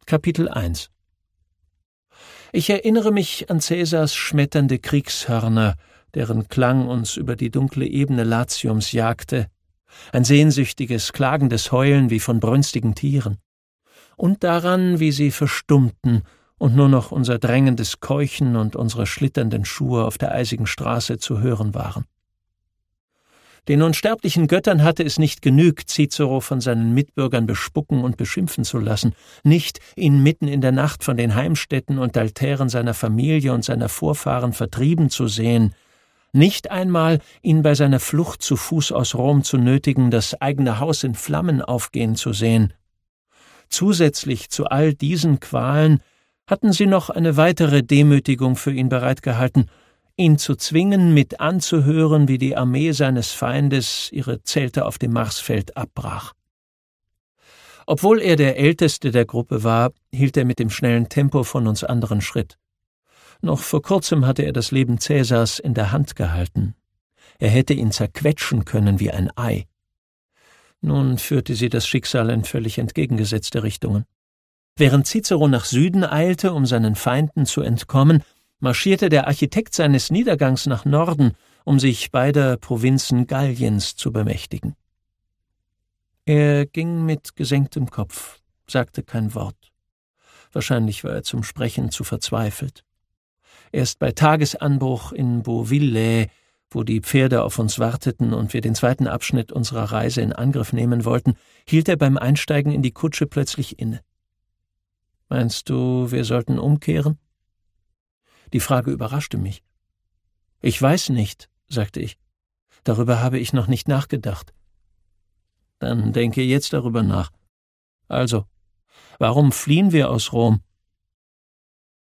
Kapitel 1 Ich erinnere mich an Caesars schmetternde Kriegshörner, deren Klang uns über die dunkle Ebene Latiums jagte, ein sehnsüchtiges, klagendes Heulen wie von brünstigen Tieren, und daran, wie sie verstummten und nur noch unser drängendes Keuchen und unsere schlitternden Schuhe auf der eisigen Straße zu hören waren. Den unsterblichen Göttern hatte es nicht genügt, Cicero von seinen Mitbürgern bespucken und beschimpfen zu lassen, nicht ihn mitten in der Nacht von den Heimstätten und Altären seiner Familie und seiner Vorfahren vertrieben zu sehen, nicht einmal ihn bei seiner Flucht zu Fuß aus Rom zu nötigen, das eigene Haus in Flammen aufgehen zu sehen. Zusätzlich zu all diesen Qualen hatten sie noch eine weitere Demütigung für ihn bereitgehalten, ihn zu zwingen, mit anzuhören, wie die Armee seines Feindes ihre Zelte auf dem Marsfeld abbrach. Obwohl er der Älteste der Gruppe war, hielt er mit dem schnellen Tempo von uns anderen Schritt. Noch vor kurzem hatte er das Leben Cäsars in der Hand gehalten. Er hätte ihn zerquetschen können wie ein Ei. Nun führte sie das Schicksal in völlig entgegengesetzte Richtungen. Während Cicero nach Süden eilte, um seinen Feinden zu entkommen, marschierte der Architekt seines Niedergangs nach Norden, um sich beider Provinzen Galliens zu bemächtigen. Er ging mit gesenktem Kopf, sagte kein Wort. Wahrscheinlich war er zum Sprechen zu verzweifelt. Erst bei Tagesanbruch in Beauvillers, wo die Pferde auf uns warteten und wir den zweiten Abschnitt unserer Reise in Angriff nehmen wollten, hielt er beim Einsteigen in die Kutsche plötzlich inne. »Meinst du, wir sollten umkehren?« Die Frage überraschte mich. »Ich weiß nicht«, sagte ich. »Darüber habe ich noch nicht nachgedacht.« »Dann denke jetzt darüber nach. Also, warum fliehen wir aus Rom?«